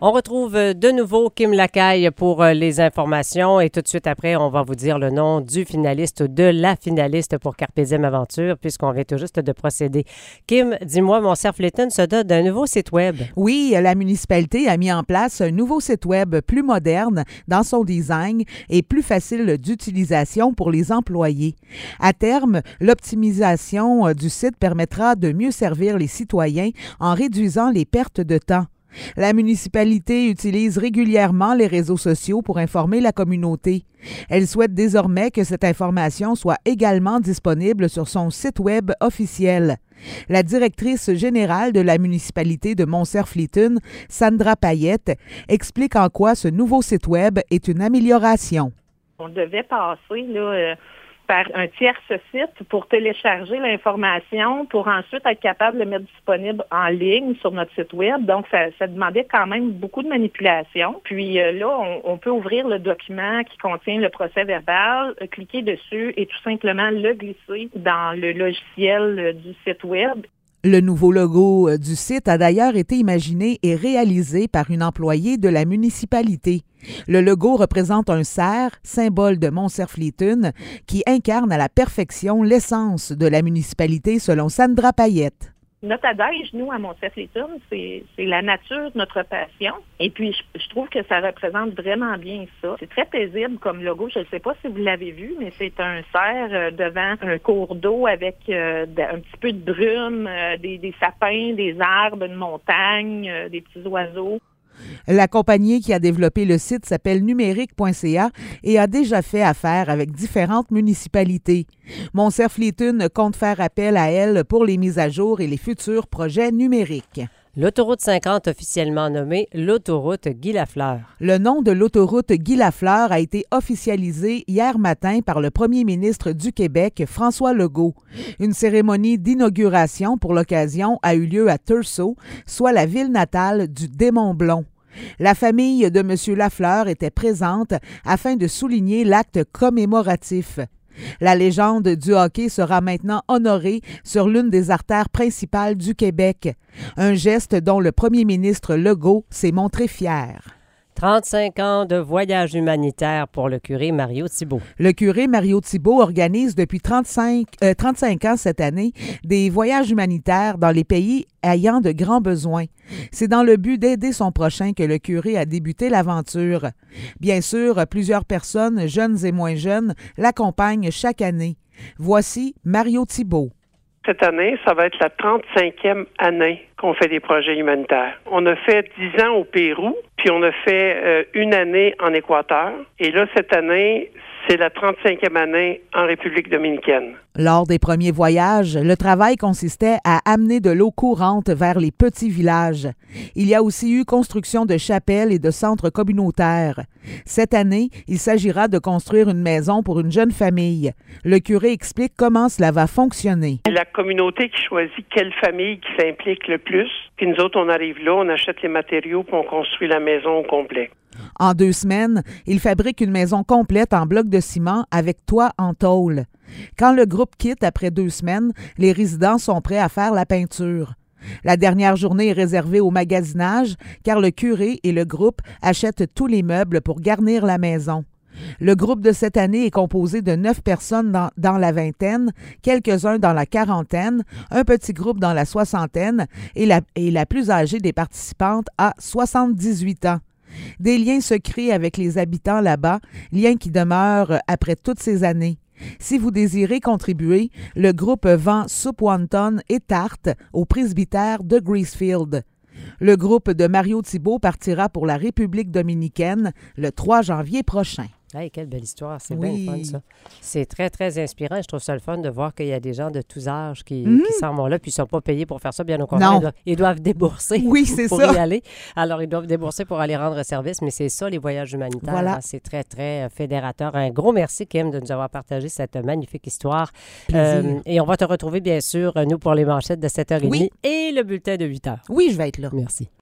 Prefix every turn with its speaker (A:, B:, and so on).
A: On retrouve de nouveau Kim Lacaille pour les informations et tout de suite après, on va vous dire le nom du finaliste ou de la finaliste pour Carpe Diem Aventure puisqu'on vient tout juste de procéder. Kim, dis-moi, Mont-Cerf-Léton se dote d'un nouveau site web.
B: Oui, la municipalité a mis en place un nouveau site web plus moderne dans son design et plus facile d'utilisation pour les employés. À terme, l'optimisation du site permettra de mieux servir les citoyens en réduisant les pertes de temps. La municipalité utilise régulièrement les réseaux sociaux pour informer la communauté. Elle souhaite désormais que cette information soit également disponible sur son site web officiel. La directrice générale de la municipalité de Mont-Cerf-Léton, Sandra Payette, explique en quoi ce nouveau site web est une amélioration.
C: On devait passer par un tierce site pour télécharger l'information, pour ensuite être capable de le mettre disponible en ligne sur notre site web. Donc, ça demandait quand même beaucoup de manipulation. Puis là, on peut ouvrir le document qui contient le procès verbal, cliquer dessus et tout simplement le glisser dans le logiciel du site web.
B: Le nouveau logo du site a d'ailleurs été imaginé et réalisé par une employée de la municipalité. Le logo représente un cerf, symbole de Mont-Cerf-Léton, qui incarne à la perfection l'essence de la municipalité selon Sandra Payette.
C: Notre adage, nous, à Mont-Cerf-Léton, c'est la nature, notre passion. Et puis, je trouve que ça représente vraiment bien ça. C'est très paisible comme logo. Je ne sais pas si vous l'avez vu, mais c'est un cerf devant un cours d'eau avec un petit peu de brume, des sapins, des arbres, une montagne, des petits oiseaux.
B: La compagnie qui a développé le site s'appelle numérique.ca et a déjà fait affaire avec différentes municipalités. Mont-Cerf-Léton compte faire appel à elle pour les mises à jour et les futurs projets numériques.
A: L'autoroute 50, officiellement nommée l'autoroute Guy Lafleur.
B: Le nom de l'autoroute Guy Lafleur a été officialisé hier matin par le premier ministre du Québec, François Legault. Une cérémonie d'inauguration pour l'occasion a eu lieu à Thurso, soit la ville natale du démon blond. La famille de M. Lafleur était présente afin de souligner l'acte commémoratif. La légende du hockey sera maintenant honorée sur l'une des artères principales du Québec, un geste dont le premier ministre Legault s'est montré fier.
A: 35 ans de voyage humanitaire pour le curé Mario Thibault.
B: Le curé Mario Thibault organise depuis 35 ans cette année des voyages humanitaires dans les pays ayant de grands besoins. C'est dans le but d'aider son prochain que le curé a débuté l'aventure. Bien sûr, plusieurs personnes, jeunes et moins jeunes, l'accompagnent chaque année. Voici Mario Thibault.
D: Cette année, ça va être la 35e année qu'on fait des projets humanitaires. On a fait 10 ans au Pérou, puis on a fait une année en Équateur. Et là, cette année, c'est la 35e année en République dominicaine.
B: Lors des premiers voyages, le travail consistait à amener de l'eau courante vers les petits villages. Il y a aussi eu construction de chapelles et de centres communautaires. Cette année, il s'agira de construire une maison pour une jeune famille. Le curé explique comment cela va fonctionner.
D: C'est la communauté qui choisit quelle famille qui s'implique le plus. Puis nous autres, on arrive là, on achète les matériaux, puis on construit la maison au complet.
B: En 2 semaines, il fabrique une maison complète en blocs de ciment avec toit en tôle. Quand le groupe quitte après 2 semaines, les résidents sont prêts à faire la peinture. La dernière journée est réservée au magasinage car le curé et le groupe achètent tous les meubles pour garnir la maison. Le groupe de cette année est composé de 9 personnes dans la vingtaine, quelques-uns dans la quarantaine, un petit groupe dans la soixantaine et la plus âgée des participantes a 78 ans. Des liens se créent avec les habitants là-bas, liens qui demeurent après toutes ces années. Si vous désirez contribuer, le groupe vend soupe wonton et tartes au presbytère de Greasefield. Le groupe de Mario Thibault partira pour la République dominicaine le 3 janvier prochain.
A: Hey, quelle belle histoire, c'est bien le fun ça. C'est très, très inspirant. Je trouve ça le fun de voir qu'il y a des gens de tous âges qui s'en vont là, puis ils ne sont pas payés pour faire ça, bien au contraire. Ils doivent débourser pour y aller. Alors, ils doivent débourser pour aller rendre service, mais c'est ça, les voyages humanitaires.
B: Voilà.
A: C'est très, très fédérateur. Un gros merci, Kim, de nous avoir partagé cette magnifique histoire. Et on va te retrouver, bien sûr, nous, pour les manchettes de 7h30 et le bulletin de 8h.
B: Oui, je vais être là.
A: Merci.